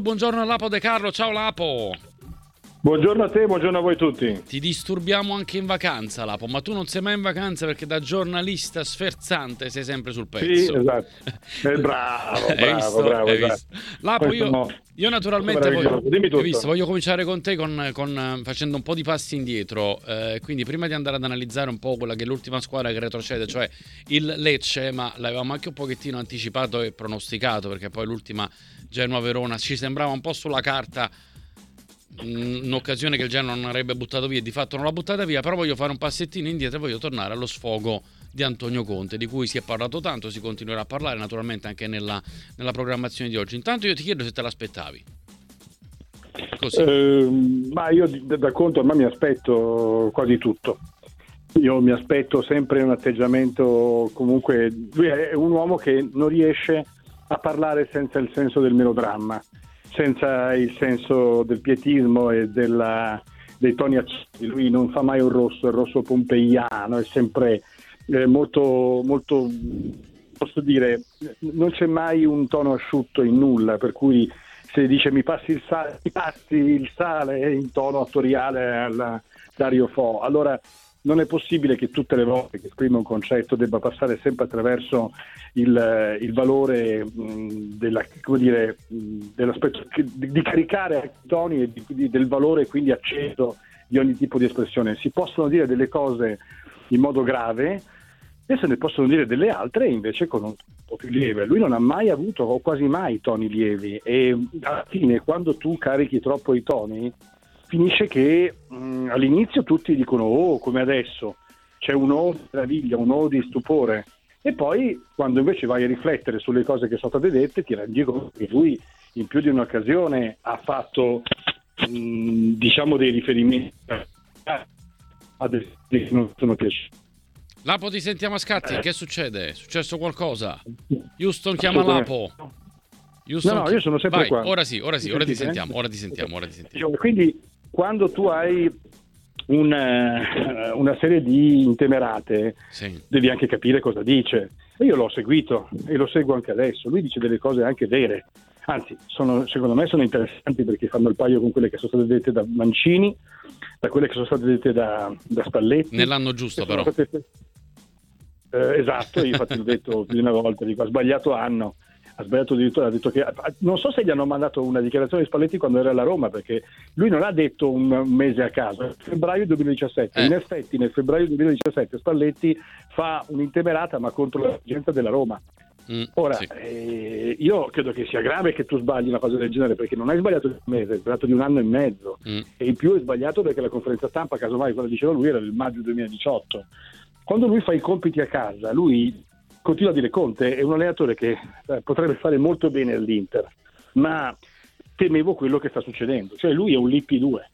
buongiorno a Lapo De Carlo. Ciao Lapo. Buongiorno a te, buongiorno a voi tutti. Ti disturbiamo anche in vacanza, Lapo, ma tu non sei mai in vacanza perché da giornalista sferzante sei sempre sul pezzo. Sì, esatto. Bravo. Lapo, io naturalmente voglio cominciare con te facendo un po' di passi indietro, quindi prima di andare ad analizzare un po' quella che è l'ultima squadra che retrocede, cioè il Lecce, ma l'avevamo anche un pochettino anticipato e pronosticato, perché poi l'ultima Genoa-Verona ci sembrava un po' sulla carta un'occasione che il Genoa non avrebbe buttato via, e di fatto non l'ha buttata via. Però voglio fare un passettino indietro e voglio tornare allo sfogo di Antonio Conte, di cui si è parlato tanto, si continuerà a parlare naturalmente anche nella programmazione di oggi. Intanto io ti chiedo se te l'aspettavi così. Ma io da Conte ormai mi aspetto quasi tutto. Io mi aspetto sempre un atteggiamento, comunque lui è un uomo che non riesce a parlare senza il senso del melodramma, senza il senso del pietismo e dei toni accesi. Lui non fa mai il rosso pompeiano, è sempre molto, molto, posso dire, non c'è mai un tono asciutto in nulla, per cui se dice mi passi il sale in tono attoriale alla Dario Fo, allora non è possibile che tutte le volte che esprime un concetto debba passare sempre attraverso il valore dell'aspetto di caricare i toni e del valore quindi acceso di ogni tipo di espressione. Si possono dire delle cose in modo grave e se ne possono dire delle altre invece con un po' più lieve. Lui non ha mai avuto o quasi mai toni lievi, e alla fine quando tu carichi troppo i toni finisce che all'inizio tutti dicono oh, come adesso, c'è un oh di meraviglia, un oh di stupore, e poi quando invece vai a riflettere sulle cose che sono state dette ti rendi conto che lui in più di un'occasione ha fatto diciamo dei riferimenti a dei che non sono piaciuti. Lapo, ti sentiamo a scatti, che succede? È successo qualcosa? Houston chiama Lapo. Houston, no, io sono sempre vai, qua. Ora ti sentiamo. Quindi quando tu hai una serie di intemerate, sì, devi anche capire cosa dice. E io l'ho seguito e lo seguo anche adesso. Lui dice delle cose anche vere, anzi secondo me sono interessanti perché fanno il paio con quelle che sono state dette da Mancini, da quelle che sono state dette da Spalletti. Nell'anno giusto però. Esatto, io infatti l'ho detto più di una volta, dico, ha sbagliato anno. Ha sbagliato addirittura, ha detto che non so se gli hanno mandato una dichiarazione di Spalletti quando era alla Roma, perché lui non ha detto un mese a caso, è febbraio 2017. In effetti nel febbraio 2017 Spalletti fa un'intemerata ma contro la dirigenza della Roma. Ora sì. Io credo che sia grave che tu sbagli una cosa del genere, perché non hai sbagliato di un mese, hai sbagliato di un anno e mezzo, e in più hai sbagliato perché la conferenza stampa, casomai quando diceva lui, era del maggio 2018. Quando lui fa i compiti a casa, lui continua a dire Conte è un allenatore che potrebbe fare molto bene all'Inter, ma temevo quello che sta succedendo, cioè lui è un Lippi 2,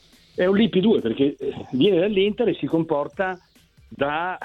perché viene dall'Inter e si comporta da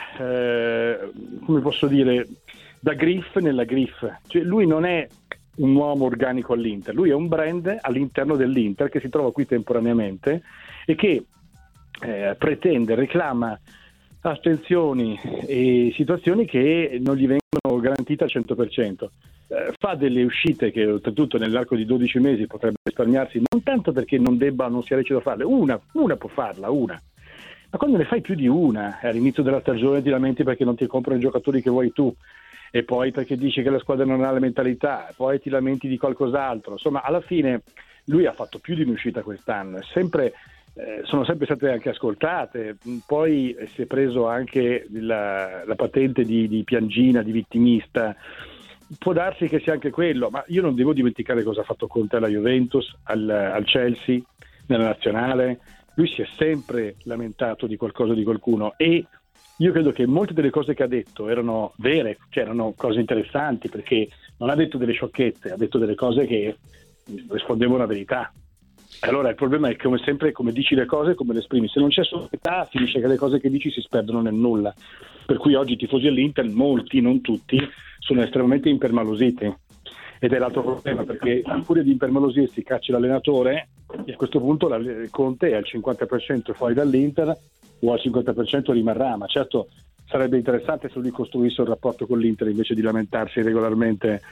come posso dire, da Griff nella Griff, cioè lui non è un uomo organico all'Inter, lui è un brand all'interno dell'Inter che si trova qui temporaneamente e che pretende, reclama astensioni e situazioni che non gli vengono garantite al 100%. Fa delle uscite che oltretutto nell'arco di 12 mesi potrebbe risparmiarsi, non tanto perché non sia lecito farle, una può farla, ma quando ne fai più di una all'inizio della stagione ti lamenti perché non ti comprano i giocatori che vuoi tu, e poi perché dici che la squadra non ha la mentalità, poi ti lamenti di qualcos'altro. Insomma, alla fine lui ha fatto più di un'uscita quest'anno, sono sempre state anche ascoltate, poi si è preso anche la patente di piangina, di vittimista. Può darsi che sia anche quello, ma io non devo dimenticare cosa ha fatto Conte alla Juventus, al Chelsea, nella nazionale. Lui si è sempre lamentato di qualcosa, di qualcuno, e io credo che molte delle cose che ha detto erano vere, cioè erano cose interessanti, perché non ha detto delle sciocchezze, ha detto delle cose che rispondevano alla verità. Allora il problema è che, come sempre, come dici le cose, come le esprimi. Se non c'è sobrietà, finisce che le cose che dici si sperdono nel nulla. Per cui oggi i tifosi dell'Inter, molti, non tutti, sono estremamente impermalositi. Ed è l'altro problema, perché a furia di impermalosirsi cacci l'allenatore, e a questo punto Conte è al 50% fuori dall'Inter o al 50% rimarrà. Ma certo sarebbe interessante se lui costruisse un rapporto con l'Inter invece di lamentarsi regolarmente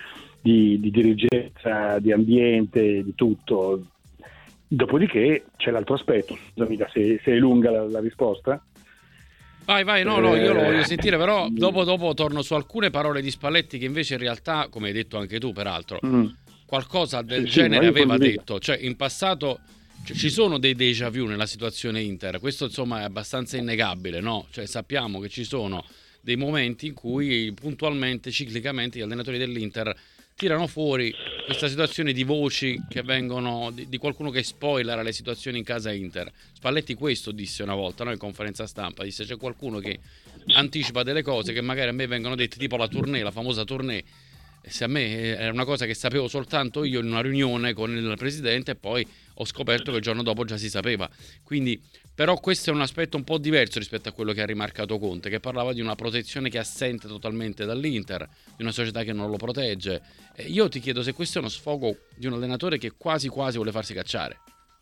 di dirigenza, di ambiente, di tutto. Dopodiché c'è l'altro aspetto, scusami se è lunga la risposta. Vai, no, io lo voglio sentire, però dopo torno su alcune parole di Spalletti che invece in realtà, come hai detto anche tu peraltro, qualcosa del genere aveva detto, cioè in passato ci sono dei déjà vu nella situazione Inter, questo insomma è abbastanza innegabile, no? Cioè sappiamo che ci sono dei momenti in cui puntualmente, ciclicamente gli allenatori dell'Inter tirano fuori questa situazione di voci che vengono di qualcuno che spoilera le situazioni in casa Inter. Spalletti questo disse una volta, no, in conferenza stampa, disse c'è qualcuno che anticipa delle cose che magari a me vengono dette, tipo la tournée, la famosa tournée. Se a me era una cosa che sapevo soltanto io in una riunione con il presidente e poi ho scoperto che il giorno dopo già si sapeva. Quindi, però questo è un aspetto un po' diverso rispetto a quello che ha rimarcato Conte, che parlava di una protezione che è assente totalmente dall'Inter, di una società che non lo protegge. Io ti chiedo se questo è uno sfogo di un allenatore che quasi vuole farsi cacciare.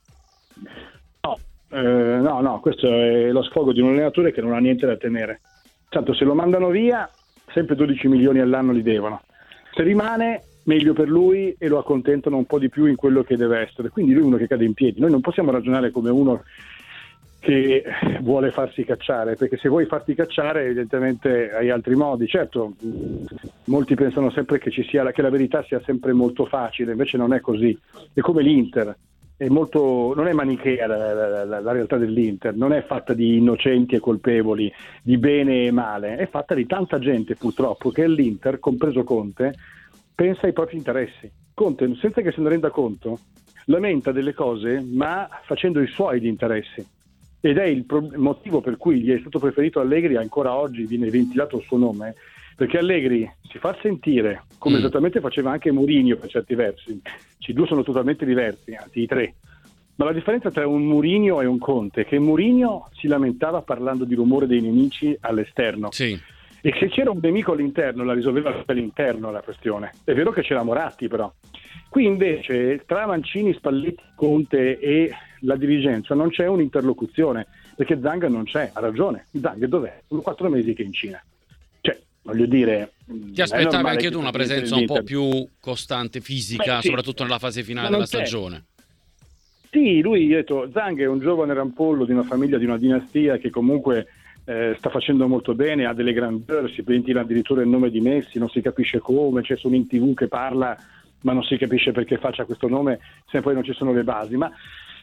No, questo è lo sfogo di un allenatore che non ha niente da temere. Tanto se lo mandano via, sempre 12 milioni all'anno li devono. Se rimane, meglio per lui e lo accontentano un po' di più in quello che deve essere. Quindi lui è uno che cade in piedi. Noi non possiamo ragionare come uno che vuole farsi cacciare, perché se vuoi farti cacciare evidentemente hai altri modi. Certo, molti pensano sempre che che la verità sia sempre molto facile, invece non è così. È come l'Inter. Non è manichea la realtà dell'Inter, non è fatta di innocenti e colpevoli, di bene e male, è fatta di tanta gente purtroppo che l'Inter, compreso Conte, pensa ai propri interessi. Conte, senza che se ne renda conto, lamenta delle cose ma facendo i suoi di interessi, ed è il motivo per cui gli è stato preferito Allegri. Ancora oggi viene ventilato il suo nome, perché Allegri si fa sentire come esattamente faceva anche Mourinho per certi versi. I due sono totalmente diversi, anzi i tre, ma la differenza tra un Mourinho e un Conte è che Mourinho si lamentava parlando di rumore dei nemici all'esterno, sì, e se c'era un nemico all'interno la risolveva all'interno la questione. È vero che c'era Moratti, però qui invece tra Mancini, Spalletti, Conte e la dirigenza non c'è un'interlocuzione, perché Zang non c'è, ha ragione. Zang dov'è? Sono 4 mesi che è in Cina. Voglio dire, ti aspettavi anche tu una presenza un po' più costante, fisica, sì, soprattutto nella fase finale della stagione. Sì, lui ha detto, Zang è un giovane rampollo di una famiglia, di una dinastia che comunque sta facendo molto bene, ha delle grandeur, si ventila addirittura il nome di Messi, non si capisce come, c'è sono in TV che parla, ma non si capisce perché faccia questo nome se poi non ci sono le basi. Ma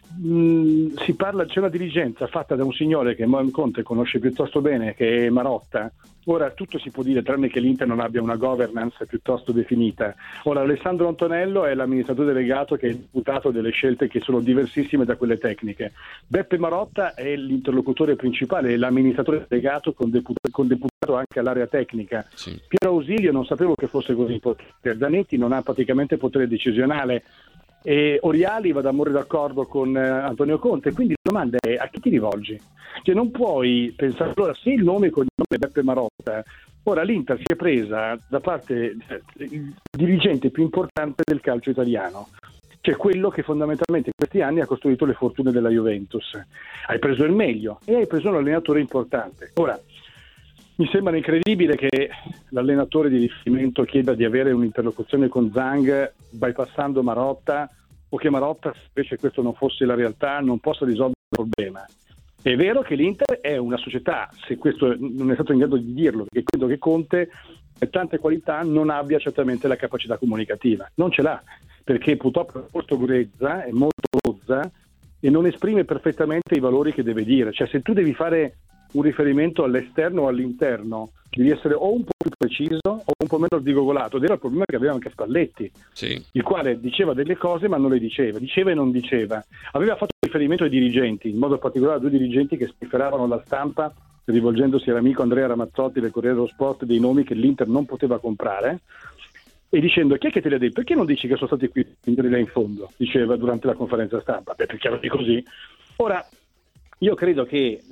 si parla, c'è una dirigenza fatta da un signore che Conte conosce piuttosto bene, che è Marotta. Ora tutto si può dire tranne che l'Inter non abbia una governance piuttosto definita. Ora Alessandro Antonello è l'amministratore delegato che è imputato delle scelte che sono diversissime da quelle tecniche. Beppe Marotta è l'interlocutore principale, è l'amministratore delegato con deputato anche all'area tecnica. Sì. Piero Ausilio non sapevo che fosse così potente. Zanetti non ha praticamente potere decisionale. E Oriali va d'amore d'accordo con Antonio Conte, quindi la domanda è: a chi ti rivolgi? Cioè non puoi pensare, allora se il nome e cognome è Beppe Marotta, ora l'Inter si è presa da parte il dirigente più importante del calcio italiano, cioè quello che fondamentalmente in questi anni ha costruito le fortune della Juventus. Hai preso il meglio e hai preso un allenatore importante. Ora mi sembra incredibile che l'allenatore di riferimento chieda di avere un'interlocuzione con Zang bypassando Marotta, o che Marotta, se invece questo non fosse la realtà, non possa risolvere il problema. È vero che l'Inter è una società, se questo non è stato in grado di dirlo, perché credo che Conte per tante qualità non abbia certamente la capacità comunicativa. Non ce l'ha, perché purtroppo è molto grezza, è molto rozza e non esprime perfettamente i valori che deve dire. Cioè se tu devi fare un riferimento all'esterno o all'interno, devi essere o un po' più preciso o un po' meno sdigogolato, ed era il problema che aveva anche Spalletti, sì, il quale diceva delle cose ma non le diceva e non diceva. Aveva fatto riferimento ai dirigenti, in modo particolare a 2 dirigenti che spifferavano la stampa rivolgendosi all'amico Andrea Ramazzotti del Corriere dello Sport dei nomi che l'Inter non poteva comprare, e dicendo: chi è che te li ha detto? Perché non dici che sono stati qui là in fondo? Diceva durante la conferenza stampa. Perché era così. Ora io credo che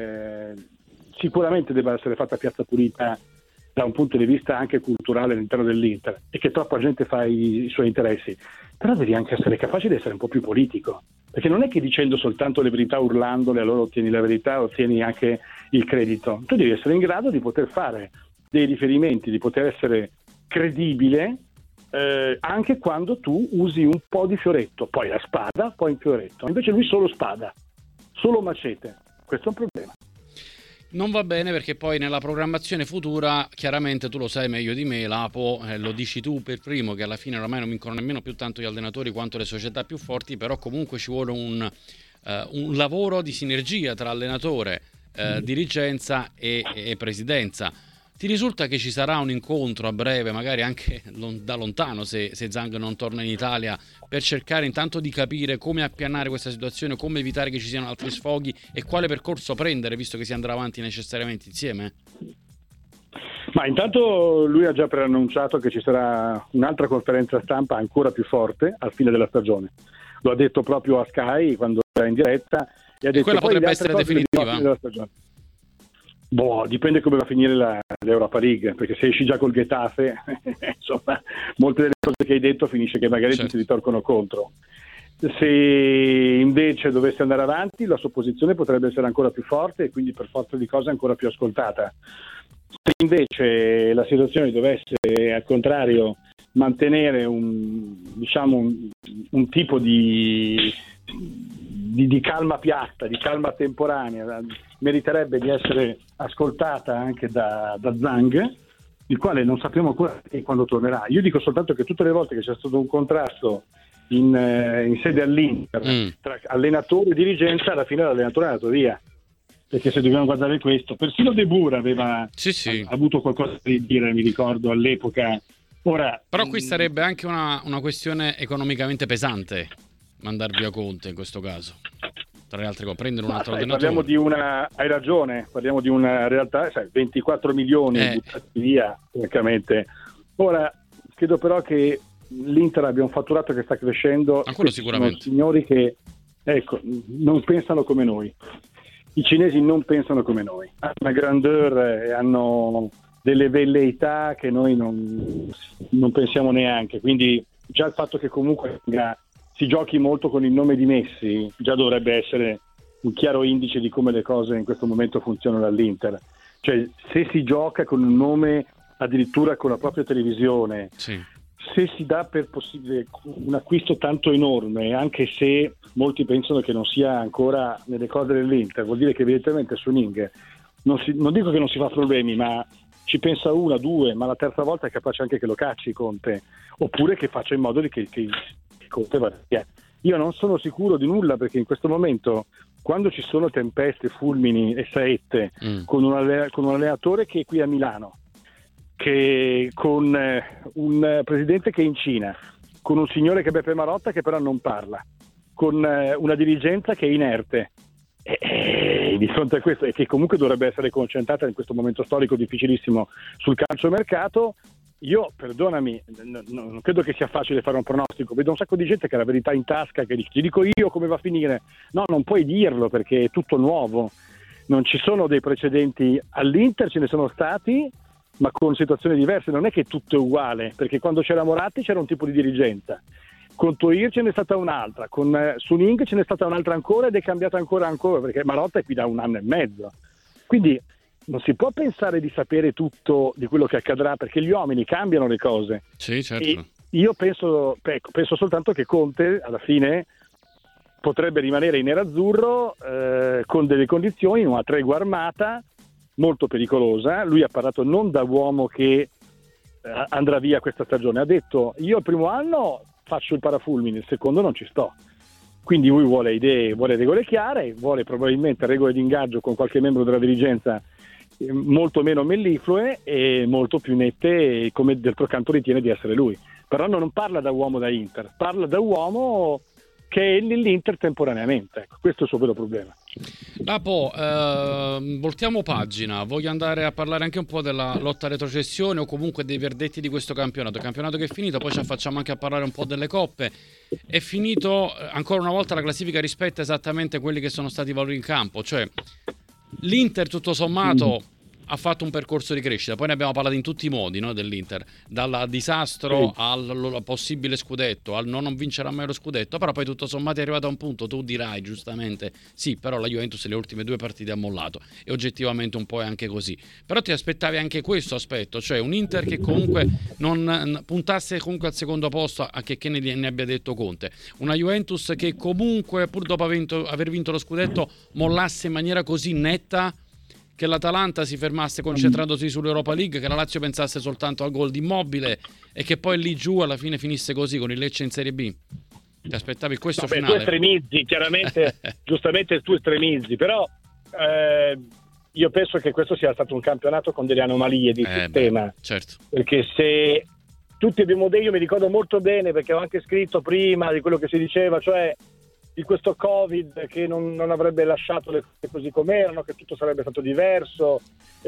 sicuramente debba essere fatta piazza pulita da un punto di vista anche culturale all'interno dell'Inter, e che troppa gente fa i suoi interessi, però devi anche essere capace di essere un po' più politico, perché non è che dicendo soltanto le verità, urlandole, allora ottieni la verità, ottieni anche il credito. Tu devi essere in grado di poter fare dei riferimenti, di poter essere credibile anche quando tu usi un po' di fioretto, poi la spada, poi il fioretto. Invece lui solo spada, solo macete. Questo è un problema. Non va bene perché poi nella programmazione futura, chiaramente tu lo sai meglio di me, Lapo, lo dici tu per primo, che alla fine ormai non vincono nemmeno più tanto gli allenatori quanto le società più forti, però comunque ci vuole un lavoro di sinergia tra allenatore, dirigenza e presidenza. Ti risulta che ci sarà un incontro a breve, magari anche da lontano, se Zhang non torna in Italia, per cercare intanto di capire come appianare questa situazione, come evitare che ci siano altri sfoghi e quale percorso prendere, visto che si andrà avanti necessariamente insieme? Ma intanto lui ha già preannunciato che ci sarà un'altra conferenza stampa ancora più forte al fine della stagione. Lo ha detto proprio a Sky quando era in diretta. E ha detto, quella potrebbe essere definitiva? Dipende come va a finire l'Europa League, perché se esci già col Getafe, insomma, molte delle cose che hai detto finisce che magari ti ritorcono contro. Se invece dovesse andare avanti, la sua posizione potrebbe essere ancora più forte e quindi per forza di cose ancora più ascoltata. Se invece la situazione dovesse, al contrario, mantenere un tipo di calma piatta, di calma temporanea, meriterebbe di essere ascoltata anche da Zhang, il quale non sappiamo ancora quando tornerà. Io dico soltanto che tutte le volte che c'è stato un contrasto in sede all'Inter tra allenatore e dirigenza, alla fine l'allenatore è andato via. Perché se dobbiamo guardare questo, persino De Boer aveva avuto qualcosa da dire, mi ricordo all'epoca. Ora, però qui sarebbe anche una questione economicamente pesante mandar via Conte in questo caso, tra le altre cose, prendere un altro allenatore. Hai ragione, parliamo di una realtà, 24 milioni buttati via, francamente. Ora, credo però che l'Inter abbia un fatturato che sta crescendo. Quello sicuramente. Sono signori che, non pensano come noi. I cinesi non pensano come noi. Hanno una grandeur e hanno delle velleità che noi non pensiamo neanche. Quindi già il fatto che comunque si giochi molto con il nome di Messi già dovrebbe essere un chiaro indice di come le cose in questo momento funzionano all'Inter. Cioè, se si gioca con un nome addirittura con la propria televisione, se si dà per possibile un acquisto tanto enorme, anche se molti pensano che non sia ancora nelle corde dell'Inter, vuol dire che evidentemente Suning non dico che non si fa problemi, ma ci pensa una, due, ma la terza volta è capace anche che lo cacci Conte, oppure che faccia in modo che Conte vada via. Io non sono sicuro di nulla, perché in questo momento, quando ci sono tempeste, fulmini e saette, con un allenatore che è qui a Milano, che con un presidente che è in Cina, con un signore che è Beppe Marotta che però non parla, con una dirigenza che è inerte, e di fronte a questo, e che comunque dovrebbe essere concentrata in questo momento storico difficilissimo sul calciomercato, io, perdonami, non credo che sia facile fare un pronostico. Vedo un sacco di gente che ha la verità in tasca, che ti dico io come va a finire. No, non puoi dirlo perché è tutto nuovo, non ci sono dei precedenti. All'Inter ce ne sono stati, ma con situazioni diverse. Non è che tutto è uguale, perché quando c'era Moratti c'era un tipo di dirigenza, con Toir ce n'è stata un'altra, con Suning ce n'è stata un'altra ancora, ed è cambiata ancora, perché Marotta è qui da 1 anno e mezzo. Quindi non si può pensare di sapere tutto di quello che accadrà, perché gli uomini cambiano le cose. Sì, certo. E io penso soltanto che Conte alla fine potrebbe rimanere in nerazzurro con delle condizioni, in una tregua armata molto pericolosa. Lui ha parlato non da uomo che andrà via questa stagione, ha detto: io il primo anno faccio il parafulmine, il secondo non ci sto. Quindi lui vuole idee, vuole regole chiare, vuole probabilmente regole di ingaggio con qualche membro della dirigenza molto meno melliflue e molto più nette, come d'altro canto ritiene di essere lui. Però non parla da uomo da Inter, parla da uomo che è nell'Inter temporaneamente. Ecco, questo è il suo vero problema. Lapo, voltiamo pagina. Voglio andare a parlare anche un po' della lotta a retrocessione, o comunque dei verdetti di questo campionato. Il campionato che è finito, poi ci affacciamo anche a parlare un po' delle coppe. È finito, ancora una volta la classifica rispetta esattamente quelli che sono stati i valori in campo, cioè l'Inter tutto sommato ha fatto un percorso di crescita. Poi ne abbiamo parlato in tutti i modi, no, dell'Inter, dal disastro al possibile scudetto, al non vincere mai lo scudetto, però poi tutto sommato è arrivato a un punto, tu dirai giustamente sì, però la Juventus le ultime 2 partite ha mollato, e oggettivamente un po' è anche così. Però ti aspettavi anche questo aspetto, cioè un Inter che comunque non puntasse comunque al secondo posto, a che ne abbia detto Conte, una Juventus che comunque pur dopo aver vinto lo scudetto mollasse in maniera così netta, che l'Atalanta si fermasse concentrandosi sull'Europa League, che la Lazio pensasse soltanto al gol di Immobile e che poi lì giù alla fine finisse così con il Lecce in Serie B. Ti aspettavi questo finale? Tu estremizzi, chiaramente, giustamente tu estremizzi, però io penso che questo sia stato un campionato con delle anomalie di sistema. Certo. Perché se tutti abbiamo io mi ricordo molto bene, perché ho anche scritto prima di quello che si diceva, cioè di questo Covid che non avrebbe lasciato le cose così com'erano, che tutto sarebbe stato diverso,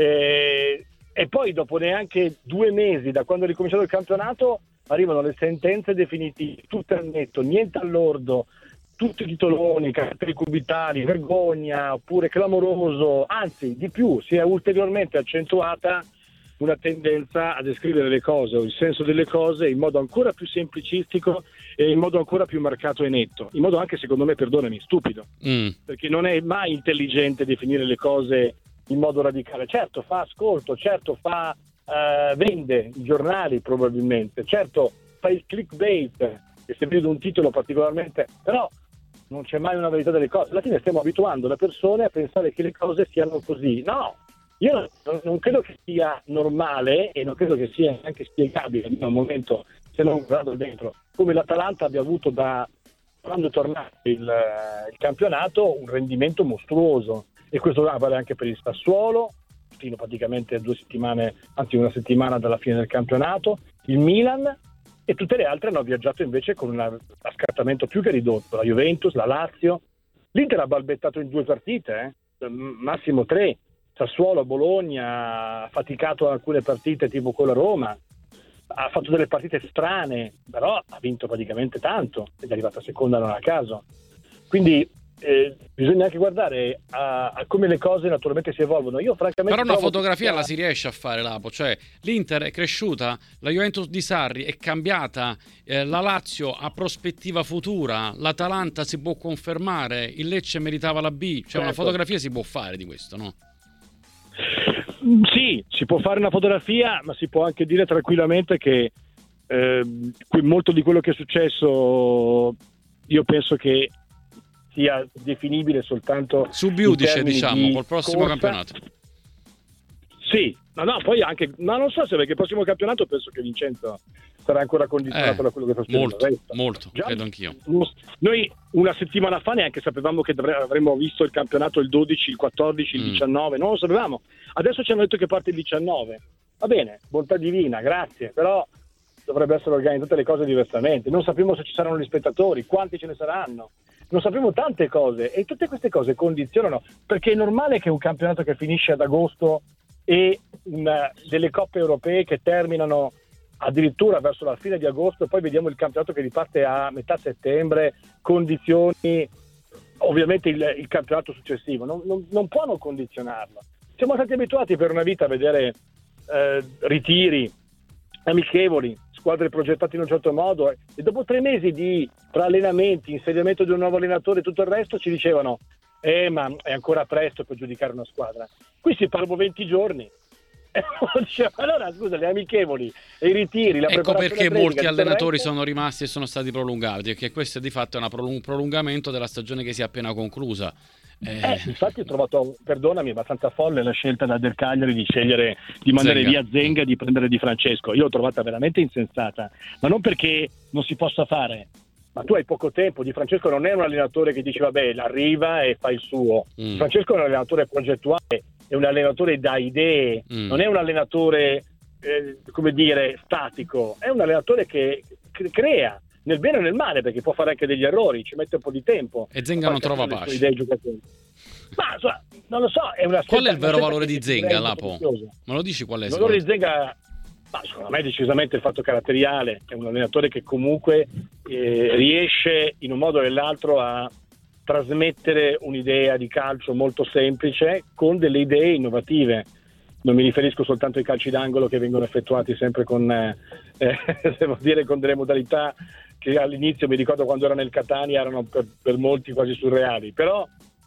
e poi dopo neanche 2 mesi da quando è ricominciato il campionato arrivano le sentenze definitive, tutte al netto, niente all'ordo, tutti i titoloni, caratteri cubitali, vergogna, oppure clamoroso, anzi di più, si è ulteriormente accentuata una tendenza a descrivere le cose o il senso delle cose in modo ancora più semplicistico e in modo ancora più marcato e netto, in modo anche, secondo me, perdonami, stupido, perché non è mai intelligente definire le cose in modo radicale. Certo fa ascolto, certo fa vende i giornali probabilmente, certo fa il clickbait, che se vedo un titolo particolarmente, però non c'è mai una verità delle cose. Alla fine stiamo abituando le persone a pensare che le cose siano così. No, io non credo che sia normale e non credo che sia neanche spiegabile in un momento, se non guardo dentro, come l'Atalanta abbia avuto da quando è tornato il campionato un rendimento mostruoso, e questo vale anche per il Sassuolo, fino praticamente 2 settimane, anzi 1 settimana dalla fine del campionato, il Milan, e tutte le altre hanno viaggiato invece con un scartamento più che ridotto, la Juventus, la Lazio. L'Inter ha balbettato in 2 partite, massimo 3, Sassuolo, Bologna, ha faticato alcune partite tipo quella Roma, ha fatto delle partite strane, però ha vinto praticamente tanto ed è arrivata seconda non a caso. Quindi bisogna anche guardare a come le cose naturalmente si evolvono. Io francamente però una fotografia la si riesce a fare, Lapo, cioè l'Inter è cresciuta, la Juventus di Sarri è cambiata, la Lazio ha prospettiva futura, l'Atalanta si può confermare, il Lecce meritava la B, cioè una fotografia si può fare di questo, no? Sì, si può fare una fotografia, ma si può anche dire tranquillamente che molto di quello che è successo io penso che sia definibile soltanto subiudice, diciamo, col prossimo campionato. Sì, no, poi anche, ma non so se perché il prossimo campionato penso che Vincenzo sarà ancora condizionato da quello che fa molto, credo anch'io. Noi una settimana fa neanche sapevamo che avremmo visto il campionato il 12, il 14, il 19, non lo sapevamo. Adesso ci hanno detto che parte il 19. Va bene, bontà divina, grazie, però dovrebbe essere organizzate le cose diversamente. Non sappiamo se ci saranno gli spettatori, quanti ce ne saranno. Non sappiamo tante cose e tutte queste cose condizionano, perché è normale che un campionato che finisce ad agosto e delle coppe europee che terminano addirittura verso la fine di agosto, e poi vediamo il campionato che riparte a metà settembre, condizioni ovviamente il campionato successivo non può non condizionarlo. Siamo stati abituati per una vita a vedere ritiri amichevoli, squadre progettate in un certo modo, e dopo 3 mesi tra allenamenti, insediamento di un nuovo allenatore e tutto il resto ci dicevano ma è ancora presto per giudicare una squadra. Qui si parla 20 giorni. Allora scusa, le amichevoli e i ritiri, la ecco perché molti allenatori sono rimasti e sono stati prolungati, perché questo di fatto è un prolungamento della stagione che si è appena conclusa. Infatti ho trovato, perdonami, abbastanza folle la scelta da Del Cagliari di mandare via Zenga e di prendere Di Francesco. Io l'ho trovata veramente insensata, ma non perché non si possa fare, ma tu hai poco tempo. Di Francesco non è un allenatore che dice vabbè, arriva e fa il suo. Di Francesco è un allenatore progettuale, è un allenatore da idee, non è un allenatore come dire statico, è un allenatore che crea nel bene e nel male, perché può fare anche degli errori, ci mette un po' di tempo. E Zenga non trova pace. Ma insomma, non lo so, è una qual è il vero valore di Zenga, Lapo? Me lo dici qual è? Il valore di Zenga, secondo me decisamente il fatto caratteriale. È un allenatore che comunque riesce in un modo o nell'altro a trasmettere un'idea di calcio molto semplice con delle idee innovative. non mi riferisco soltanto ai calci d'angolo che vengono effettuati sempre con devo dire, con delle modalità che all'inizio, mi ricordo quando era nel Catania, erano per molti quasi surreali, però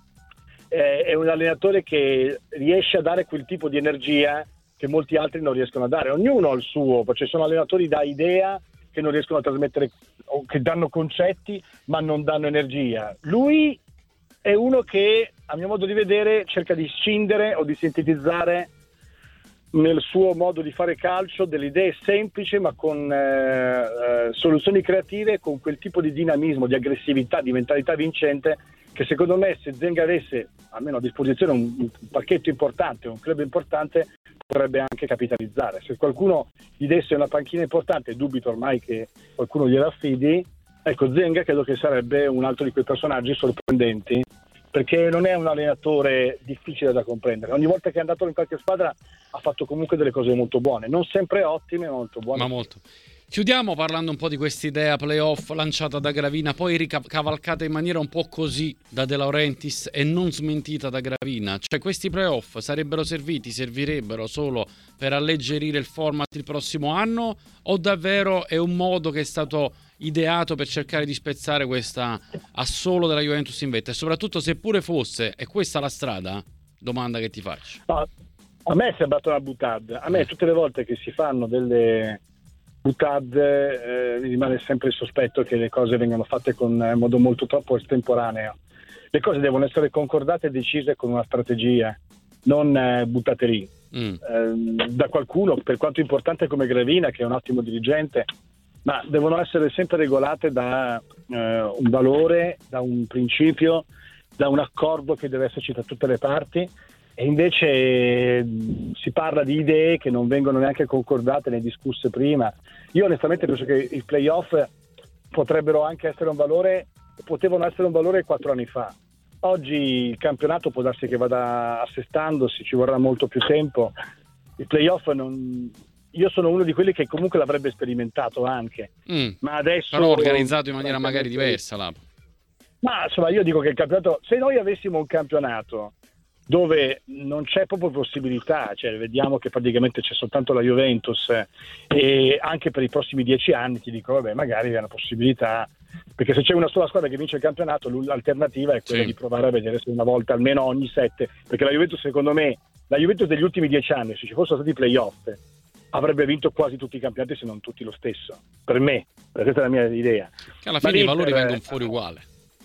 è un allenatore che riesce a dare quel tipo di energia che molti altri non riescono a dare. Ognuno ha il suo, perché sono allenatori da idea che non riescono a trasmettere, o che danno concetti ma non danno energia. Lui è uno che, a mio modo di vedere, cerca di scindere o di sintetizzare nel suo modo di fare calcio delle idee semplici ma con soluzioni creative, con quel tipo di dinamismo, di aggressività, di mentalità vincente che secondo me, se Zenga avesse almeno a disposizione un pacchetto importante, un club importante, potrebbe anche capitalizzare. Se qualcuno gli desse una panchina importante, e dubito ormai che qualcuno gliela affidi, ecco, Zenga credo che sarebbe un altro di quei personaggi sorprendenti, perché non è un allenatore difficile da comprendere. Ogni volta che è andato in qualche squadra ha fatto comunque delle cose molto buone, non sempre ottime, ma molto buone. Ma molto. Chiudiamo parlando un po' di quest'idea playoff lanciata da Gravina, poi ricavalcata in maniera un po' così da De Laurentiis e non smentita da Gravina. Cioè, questi playoff servirebbero solo per alleggerire il format il prossimo anno, o davvero è un modo che è stato ideato per cercare di spezzare questa assolo della Juventus in vetta? E soprattutto, se pure fosse, è questa la strada? Domanda che ti faccio. No, a me è sembrato una boutade. A me tutte le volte che si fanno delle boutade mi rimane sempre il sospetto che le cose vengano fatte con modo molto troppo estemporaneo. Le cose devono essere concordate e decise con una strategia, non buttate lì da qualcuno, per quanto importante come Gravina, che è un ottimo dirigente, ma devono essere sempre regolate da un valore, da un principio, da un accordo che deve esserci da tutte le parti. E invece si parla di idee che non vengono neanche concordate né discusse prima. Io onestamente penso che i playoff potrebbero anche essere un valore, potevano essere un valore 4 anni fa. Oggi il campionato può darsi che vada assestandosi, ci vorrà molto più tempo. I playoff io sono uno di quelli che comunque l'avrebbe sperimentato anche, ma adesso però organizzato in maniera magari diversa là. Ma insomma, io dico che il campionato, se noi avessimo un campionato dove non c'è proprio possibilità, cioè vediamo che praticamente c'è soltanto la Juventus, e anche per i prossimi 10 anni ti dico vabbè, magari è una possibilità, perché se c'è una sola squadra che vince il campionato, l'alternativa è quella di provare a vedere se una volta almeno ogni 7, perché la Juventus, secondo me, la Juventus degli ultimi 10 anni, se ci fossero stati i playoff, avrebbe vinto quasi tutti i campionati, se non tutti lo stesso, per me, perché questa è la mia idea. Che alla fine i valori vengono fuori uguale.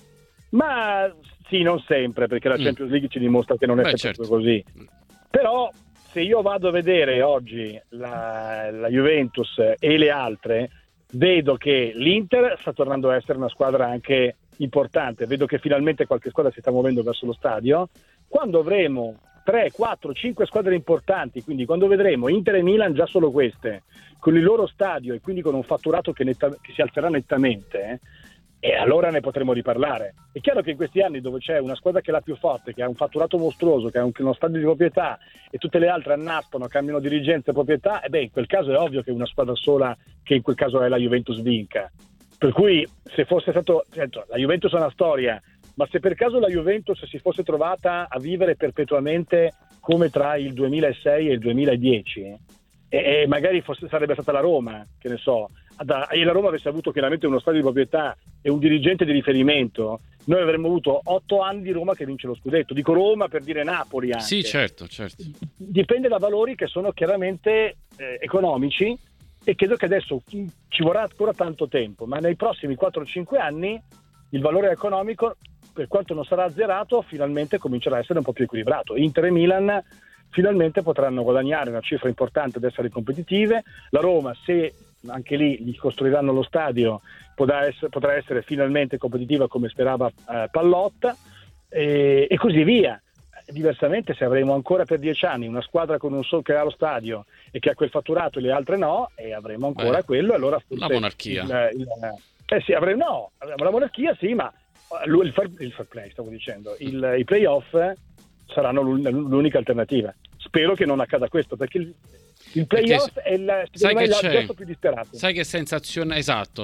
Ma sì, non sempre, perché la Champions League ci dimostra che non è sempre così. Però se io vado a vedere oggi la Juventus e le altre, vedo che l'Inter sta tornando a essere una squadra anche importante, vedo che finalmente qualche squadra si sta muovendo verso lo stadio. Quando avremo 3, 4, 5 squadre importanti, quindi quando vedremo Inter e Milan, già solo queste, con il loro stadio e quindi con un fatturato che si alzerà nettamente, e allora ne potremo riparlare. È chiaro che in questi anni, dove c'è una squadra che è la più forte, che ha un fatturato mostruoso, che ha uno stadio di proprietà, e tutte le altre annaspano, cambiano dirigenza e proprietà, in quel caso è ovvio che una squadra sola, che in quel caso è la Juventus, vinca. Per cui, se fosse stato, certo, la Juventus è una storia, ma se per caso la Juventus si fosse trovata a vivere perpetuamente come tra il 2006 e il 2010, e magari sarebbe stata la Roma, che ne so, e la Roma avesse avuto chiaramente uno stadio di proprietà e un dirigente di riferimento, noi avremmo avuto 8 anni di Roma che vince lo scudetto. Dico Roma per dire Napoli anche. Sì, certo. Dipende da valori che sono chiaramente economici, e credo che adesso ci vorrà ancora tanto tempo, ma nei prossimi 4-5 anni il valore economico, per quanto non sarà azzerato, finalmente comincerà a essere un po' più equilibrato. Inter e Milan finalmente potranno guadagnare una cifra importante ad essere competitive. La Roma, se anche lì gli costruiranno lo stadio, potrà essere finalmente competitiva come sperava Pallotta, e così via. Diversamente, se avremo ancora per 10 anni una squadra con un solo che ha lo stadio e che ha quel fatturato e le altre no, e avremo ancora quello, allora forse la monarchia. Sì, avremo la monarchia, sì, ma il fair play, stavo dicendo, i playoff saranno l'unica alternativa. Spero che non accada questo, perché il playoff è il gesto più disperato. Sai che sensazione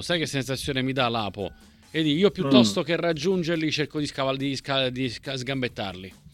mi dà Lapo? Io piuttosto che raggiungerli cerco di sgambettarli.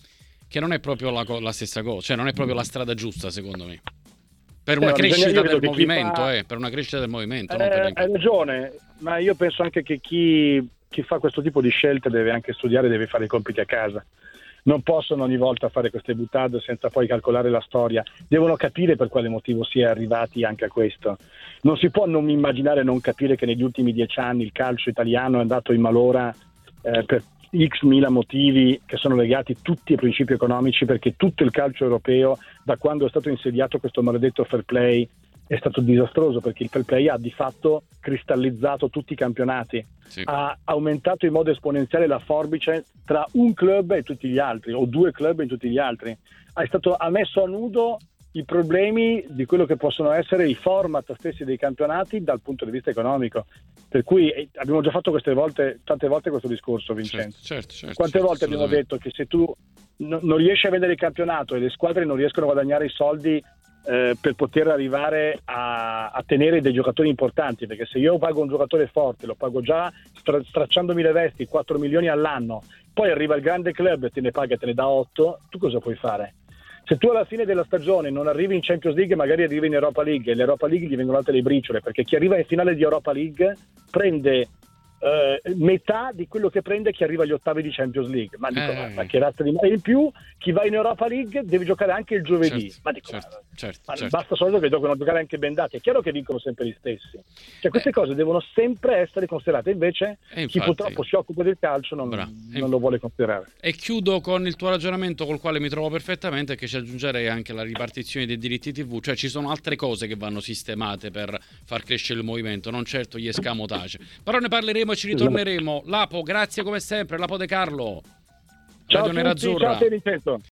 che non è proprio la stessa cosa, cioè non è proprio la strada giusta, secondo me. Per una crescita del movimento, per una crescita del movimento. Hai ragione, ma io penso anche che chi fa questo tipo di scelte deve anche studiare, deve fare i compiti a casa. Non possono ogni volta fare queste buttate senza poi calcolare la storia. Devono capire per quale motivo si è arrivati anche a questo. Non si può non immaginare, non capire che negli ultimi 10 anni il calcio italiano è andato in malora per x mila motivi che sono legati tutti ai principi economici, perché tutto il calcio europeo, da quando è stato insediato questo maledetto fair play, è stato disastroso, perché il fair play ha di fatto cristallizzato tutti i campionati, sì. Ha aumentato in modo esponenziale la forbice tra un club e tutti gli altri, o due club e tutti gli altri. Ha messo a nudo i problemi di quello che possono essere i format stessi dei campionati dal punto di vista economico. Per cui abbiamo già fatto tante volte questo discorso, Vincenzo. Certo, Quante volte abbiamo detto che se tu non riesci a vendere il campionato e le squadre non riescono a guadagnare i soldi per poter arrivare a tenere dei giocatori importanti, perché se io pago un giocatore forte, lo pago già stracciandomi le vesti 4 milioni all'anno, poi arriva il grande club e te ne paga e te ne dà 8, tu cosa puoi fare? Se tu alla fine della stagione non arrivi in Champions League, magari arrivi in Europa League, e l'Europa League gli vengono altre le briciole, perché chi arriva in finale di Europa League prende metà di quello che prende chi arriva agli ottavi di Champions League. Ma dico, ma che razza di... E in più chi va in Europa League deve giocare anche il giovedì. Ma dico, certo. Basta solo che devono giocare anche bendati. È chiaro che vincono sempre gli stessi. Cioè queste cose devono sempre essere considerate. Invece chi purtroppo si occupa del calcio non lo vuole considerare. E chiudo con il tuo ragionamento, col quale mi trovo perfettamente, che ci aggiungerei anche la ripartizione dei diritti TV. Cioè ci sono altre cose che vanno sistemate per far crescere il movimento, non certo gli escamotage. Però ne parleremo e ci ritorneremo. Lapo, grazie come sempre. Lapo De Carlo, ciao Radio Nerazzurra. Ciao a te, Vincenzo.